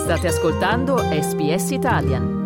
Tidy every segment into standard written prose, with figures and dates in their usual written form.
State ascoltando SBS Italian.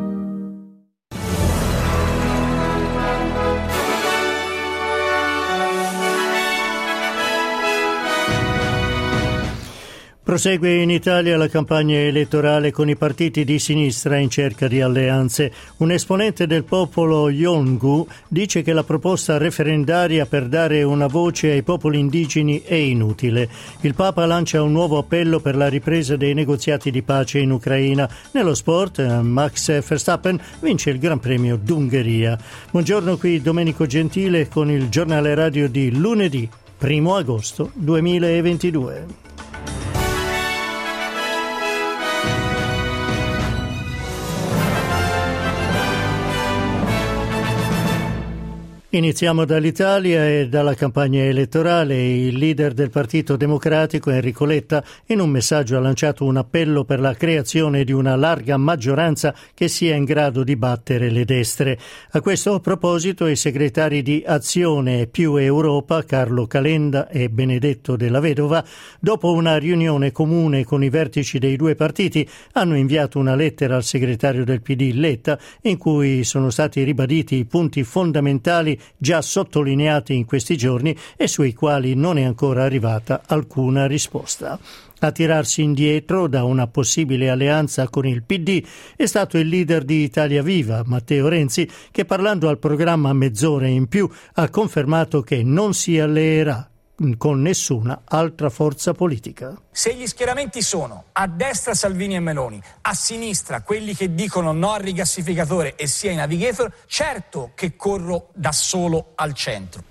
Prosegue in Italia la campagna elettorale con i partiti di sinistra in cerca di alleanze. Un esponente del popolo Yolngu dice che la proposta referendaria per dare una voce ai popoli indigeni è inutile. Il Papa lancia un nuovo appello per la ripresa dei negoziati di pace in Ucraina. Nello sport, Max Verstappen vince il Gran Premio d'Ungheria. Buongiorno, qui Domenico Gentile con il giornale radio di lunedì 1 agosto 2022. Iniziamo dall'Italia e dalla campagna elettorale. Il leader del Partito Democratico, Enrico Letta, in un messaggio ha lanciato un appello per la creazione di una larga maggioranza che sia in grado di battere le destre. A questo proposito i segretari di Azione e Più Europa, Carlo Calenda e Benedetto Della Vedova, dopo una riunione comune con i vertici dei due partiti, hanno inviato una lettera al segretario del PD Letta in cui sono stati ribaditi i punti fondamentali già sottolineati in questi giorni e sui quali non è ancora arrivata alcuna risposta. A tirarsi indietro da una possibile alleanza con il PD è stato il leader di Italia Viva, Matteo Renzi, che parlando al programma Mezz'ora in più ha confermato che non si alleerà con nessuna altra forza politica. Se gli schieramenti sono a destra Salvini e Meloni, a sinistra quelli che dicono no al rigassificatore e sia i navigator, certo che corro da solo al centro.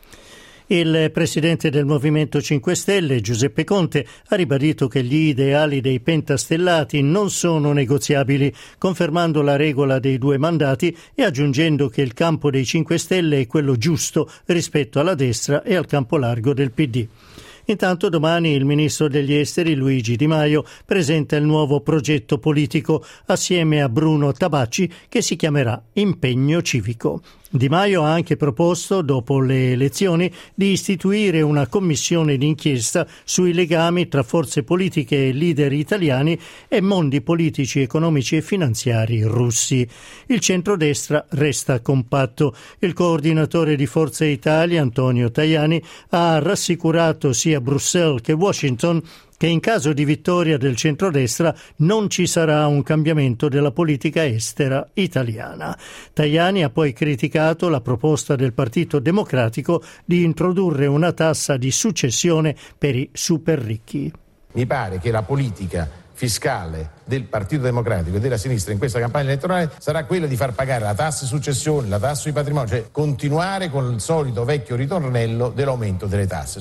Il presidente del Movimento 5 Stelle, Giuseppe Conte, ha ribadito che gli ideali dei pentastellati non sono negoziabili, confermando la regola dei 2 mandati e aggiungendo che il campo dei 5 Stelle è quello giusto rispetto alla destra e al campo largo del PD. Intanto domani il ministro degli esteri Luigi Di Maio presenta il nuovo progetto politico assieme a Bruno Tabacci che si chiamerà Impegno Civico. Di Maio ha anche proposto, dopo le elezioni, di istituire una commissione d'inchiesta sui legami tra forze politiche e leader italiani e mondi politici, economici e finanziari russi. Il centrodestra resta compatto. Il coordinatore di Forza Italia, Antonio Tajani, ha rassicurato sia Bruxelles che Washington che in caso di vittoria del centrodestra non ci sarà un cambiamento della politica estera italiana. Tajani ha poi criticato la proposta del Partito Democratico di introdurre una tassa di successione per i super ricchi. Mi pare che la politica fiscale del Partito Democratico e della sinistra in questa campagna elettorale sarà quella di far pagare la tassa successione, la tassa sui patrimoni, cioè continuare con il solito vecchio ritornello dell'aumento delle tasse.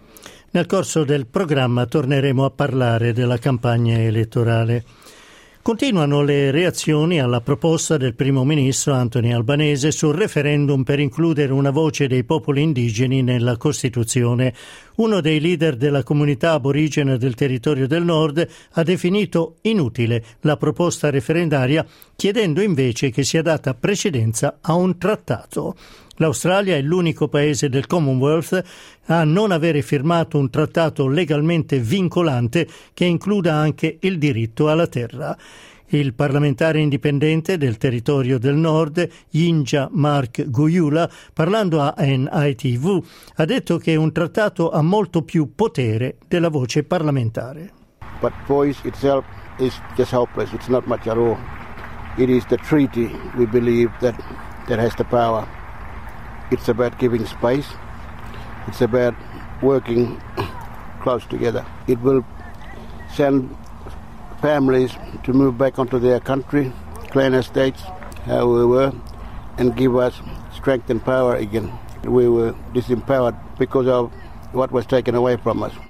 Nel corso del programma torneremo a parlare della campagna elettorale. Continuano le reazioni alla proposta del primo ministro Anthony Albanese sul referendum per includere una voce dei popoli indigeni nella Costituzione. Uno dei leader della comunità aborigena del territorio del nord ha definito inutile la proposta referendaria, chiedendo invece che sia data precedenza a un trattato. L'Australia è l'unico paese del Commonwealth a non avere firmato un trattato legalmente vincolante che includa anche il diritto alla terra. Il parlamentare indipendente del territorio del nord, Yinja Mark Guyula, parlando a NITV, ha detto che un trattato ha molto più potere della voce parlamentare. But voice itself is just hopeless. It's not much at all. It is the treaty we believe that has the power. It's about giving space. It's about working close together. It will send families to move back onto their country, clan estates, how we were, and give us strength and power again. We were disempowered because of what was taken away from us.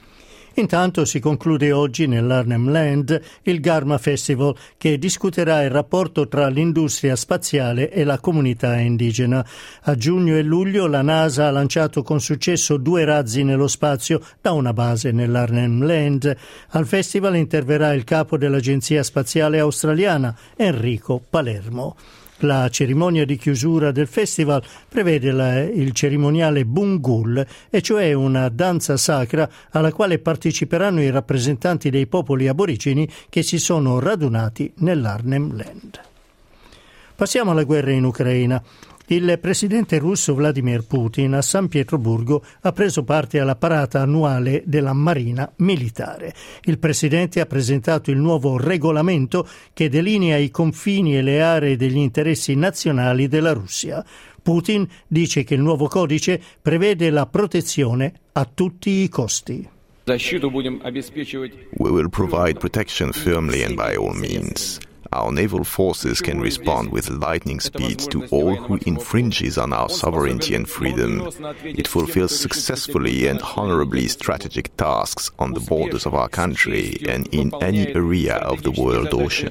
Intanto si conclude oggi nell'Arnhem Land il Garma Festival, che discuterà il rapporto tra l'industria spaziale e la comunità indigena. A giugno e luglio la NASA ha lanciato con successo 2 razzi nello spazio da una base nell'Arnhem Land. Al festival interverrà il capo dell'Agenzia Spaziale Australiana, Enrico Palermo. La cerimonia di chiusura del festival prevede il cerimoniale Bungul, e cioè una danza sacra alla quale parteciperanno i rappresentanti dei popoli aborigeni che si sono radunati nell'Arnhem Land. Passiamo alla guerra in Ucraina. Il presidente russo Vladimir Putin a San Pietroburgo ha preso parte alla parata annuale della Marina Militare. Il presidente ha presentato il nuovo regolamento che delinea i confini e le aree degli interessi nazionali della Russia. Putin dice che il nuovo codice prevede la protezione a tutti i costi. We will provide protection firmly and by all means. Our naval forces can respond with lightning speed to all who infringes on our sovereignty and freedom. It fulfills successfully and honorably strategic tasks on the borders of our country and in any area of the world ocean.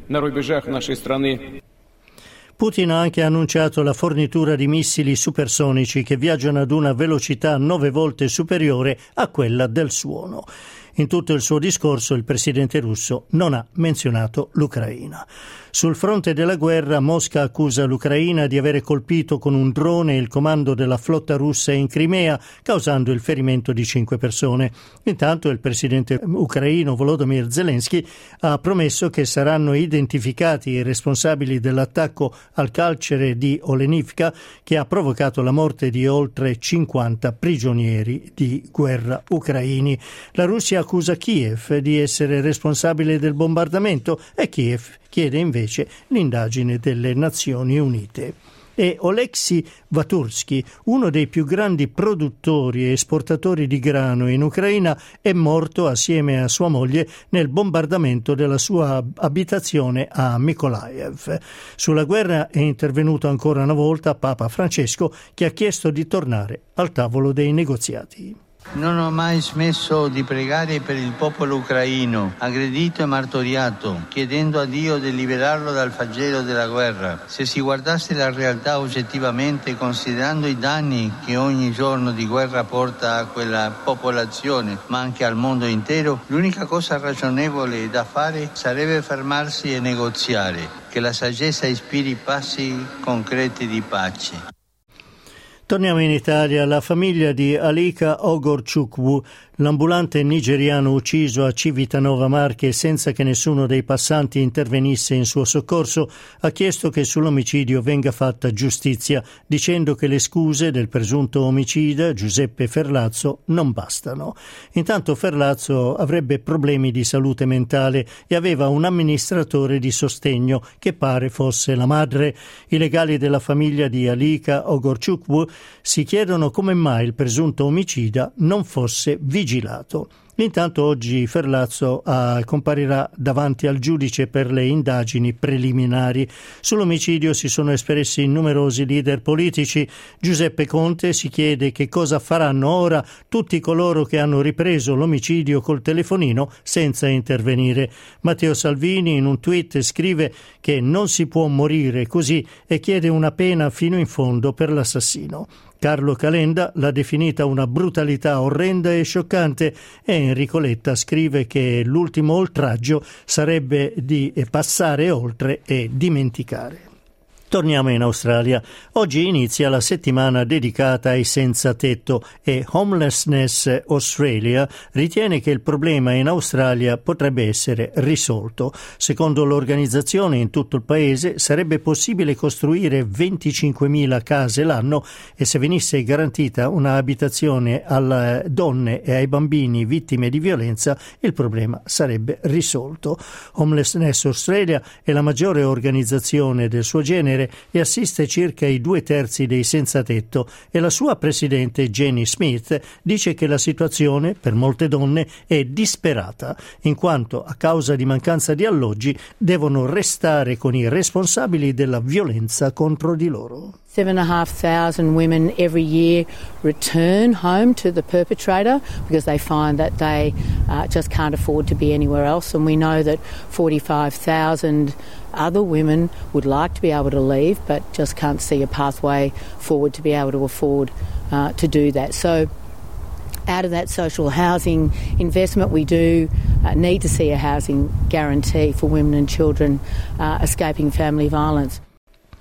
Putin ha anche annunciato la fornitura di missili supersonici che viaggiano ad una velocità 9 volte superiore a quella del suono. In tutto il suo discorso il presidente russo non ha menzionato l'Ucraina. Sul fronte della guerra, Mosca accusa l'Ucraina di avere colpito con un drone il comando della flotta russa in Crimea, causando il ferimento di 5 persone. Intanto il presidente ucraino Volodymyr Zelensky ha promesso che saranno identificati i responsabili dell'attacco al carcere di Olenivka, che ha provocato la morte di oltre 50 prigionieri di guerra ucraini. La Russia accusa Kiev di essere responsabile del bombardamento e Kiev chiede invece l'indagine delle Nazioni Unite. E Oleksiy Vatursky, uno dei più grandi produttori e esportatori di grano in Ucraina, è morto assieme a sua moglie nel bombardamento della sua abitazione a Mykolaiv. Sulla guerra è intervenuto ancora una volta Papa Francesco, che ha chiesto di tornare al tavolo dei negoziati. Non ho mai smesso di pregare per il popolo ucraino, aggredito e martoriato, chiedendo a Dio di liberarlo dal flagelo della guerra. Se si guardasse la realtà oggettivamente, considerando i danni che ogni giorno di guerra porta a quella popolazione, ma anche al mondo intero, l'unica cosa ragionevole da fare sarebbe fermarsi e negoziare, che la saggezza ispiri passi concreti di pace. Torniamo in Italia. La famiglia di Alika Ogorchukwu, l'ambulante nigeriano ucciso a Civitanova Marche senza che nessuno dei passanti intervenisse in suo soccorso, ha chiesto che sull'omicidio venga fatta giustizia, dicendo che le scuse del presunto omicida, Giuseppe Ferlazzo, non bastano. Intanto Ferlazzo avrebbe problemi di salute mentale e aveva un amministratore di sostegno che pare fosse la madre. I legali della famiglia di Alika Ogorchukwu si chiedono come mai il presunto omicida non fosse vigilato. Intanto oggi Ferlazzo comparirà davanti al giudice per le indagini preliminari. Sull'omicidio si sono espressi numerosi leader politici. Giuseppe Conte si chiede che cosa faranno ora tutti coloro che hanno ripreso l'omicidio col telefonino senza intervenire. Matteo Salvini in un tweet scrive che non si può morire così e chiede una pena fino in fondo per l'assassino. Carlo Calenda l'ha definita una brutalità orrenda e scioccante e Enrico Letta scrive che l'ultimo oltraggio sarebbe di passare oltre e dimenticare. Torniamo in Australia. Oggi inizia la settimana dedicata ai senza tetto e Homelessness Australia ritiene che il problema in Australia potrebbe essere risolto. Secondo l'organizzazione, in tutto il paese sarebbe possibile costruire 25.000 case l'anno e se venisse garantita una abitazione alle donne e ai bambini vittime di violenza, il problema sarebbe risolto. Homelessness Australia è la maggiore organizzazione del suo genere e assiste circa i 2/3 dei senza tetto e la sua presidente Jenny Smith dice che la situazione per molte donne è disperata in quanto a causa di mancanza di alloggi devono restare con i responsabili della violenza contro di loro. 7,500 women every year return home to the perpetrator because they find that they just can't afford to be anywhere else, and we know that 45,000 other women would like to be able to leave but just can't see a pathway forward to be able to afford to do that. So out of that social housing investment, we do need to see a housing guarantee for women and children escaping family violence.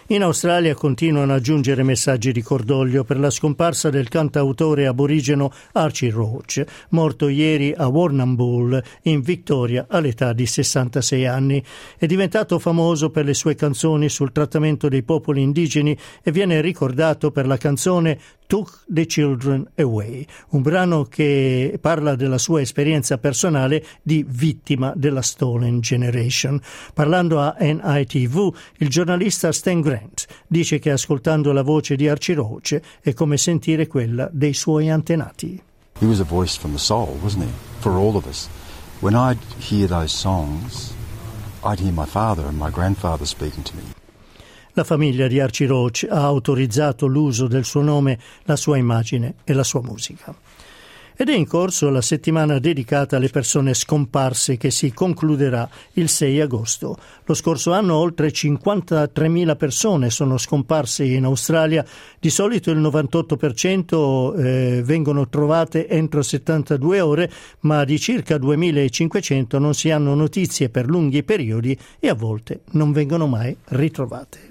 In Australia continuano a giungere messaggi di cordoglio per la scomparsa del cantautore aborigeno Archie Roach, morto ieri a Warrnambool in Victoria all'età di 66 anni. È diventato famoso per le sue canzoni sul trattamento dei popoli indigeni e viene ricordato per la canzone Took the Children Away, un brano che parla della sua esperienza personale di vittima della Stolen Generation. Parlando a NITV, il giornalista Stan Grant dice che ascoltando la voce di Archie Roach è come sentire quella dei suoi antenati. He was a voice from the soul, wasn't he? For all of us. When I'd hear those songs, I'd hear my father and my grandfather speaking to me. La famiglia di Archie Roach ha autorizzato l'uso del suo nome, la sua immagine e la sua musica. Ed è in corso la settimana dedicata alle persone scomparse che si concluderà il 6 agosto. Lo scorso anno oltre 53.000 persone sono scomparse in Australia. Di solito il 98% vengono trovate entro 72 ore, ma di circa 2.500 non si hanno notizie per lunghi periodi e a volte non vengono mai ritrovate.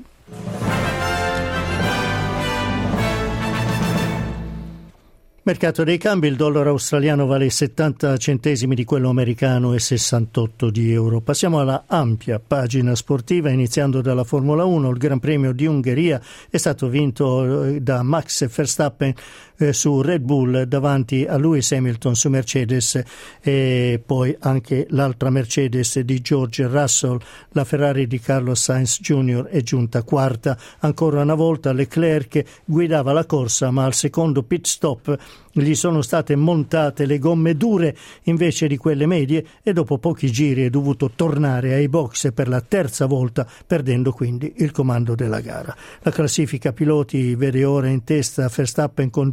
Mercato dei cambi, il dollaro australiano vale 70 centesimi di quello americano e 68 di euro. Passiamo alla ampia pagina sportiva, iniziando dalla Formula 1. Il Gran Premio di Ungheria è stato vinto da Max Verstappen su Red Bull davanti a Lewis Hamilton su Mercedes, e poi anche l'altra Mercedes di George Russell, la Ferrari di Carlos Sainz Jr. è giunta quarta. Ancora una volta Leclerc guidava la corsa, ma al secondo pit stop gli sono state montate le gomme dure invece di quelle medie e dopo pochi giri è dovuto tornare ai box per la terza volta, perdendo quindi il comando della gara. La classifica piloti vede ora in testa Verstappen con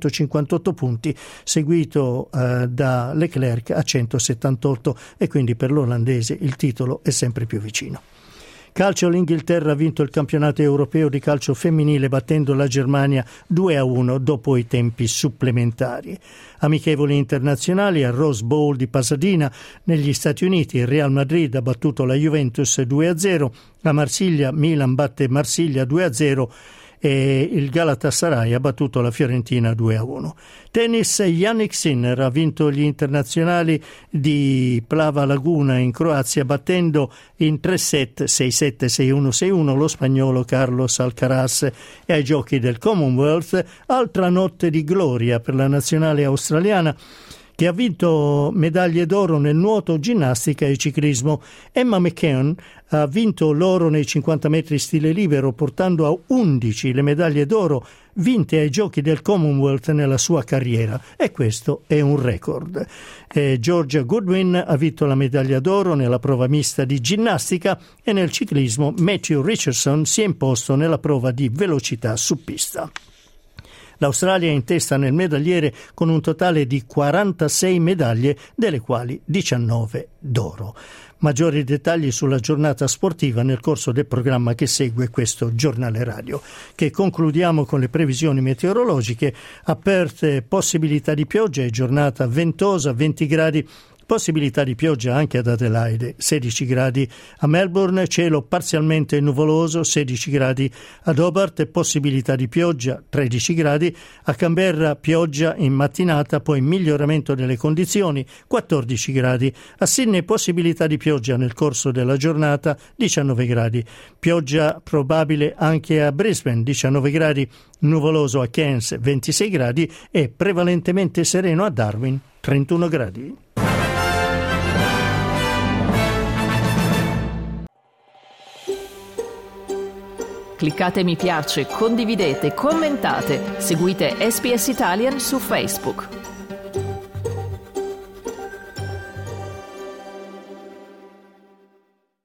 258 punti, seguito da Leclerc a 178, e quindi per l'olandese il titolo è sempre più vicino. Calcio, l'Inghilterra ha vinto il campionato europeo di calcio femminile battendo la Germania 2-1 dopo i tempi supplementari. Amichevoli internazionali, al Rose Bowl di Pasadena negli Stati Uniti il Real Madrid ha battuto la Juventus 2-0, a Marsiglia Milan batte Marsiglia 2-0 e il Galatasaray ha battuto la Fiorentina 2-1. Tennis, Jannik Sinner ha vinto gli internazionali di Plava Laguna in Croazia battendo in 3 set 6-7, 6-1, 6-1 lo spagnolo Carlos Alcaraz. E ai giochi del Commonwealth altra notte di gloria per la nazionale australiana, che ha vinto medaglie d'oro nel nuoto, ginnastica e ciclismo. Emma McKeon ha vinto l'oro nei 50 metri stile libero, portando a 11 le medaglie d'oro vinte ai giochi del Commonwealth nella sua carriera, e questo è un record. Georgia Goodwin ha vinto la medaglia d'oro nella prova mista di ginnastica e nel ciclismo Matthew Richardson si è imposto nella prova di velocità su pista. L'Australia è in testa nel medagliere con un totale di 46 medaglie, delle quali 19 d'oro. Maggiori dettagli sulla giornata sportiva nel corso del programma che segue questo giornale radio, che concludiamo con le previsioni meteorologiche. Aperte possibilità di pioggia e giornata ventosa, 20 gradi. Possibilità di pioggia anche ad Adelaide, 16 gradi. A Melbourne cielo parzialmente nuvoloso, 16 gradi. Ad Hobart possibilità di pioggia, 13 gradi. A Canberra pioggia in mattinata, poi miglioramento delle condizioni, 14 gradi. A Sydney possibilità di pioggia nel corso della giornata, 19 gradi. Pioggia probabile anche a Brisbane, 19 gradi. Nuvoloso a Cairns, 26 gradi. E prevalentemente sereno a Darwin, 31 gradi. Cliccate mi piace, condividete, commentate, seguite SBS Italian su Facebook.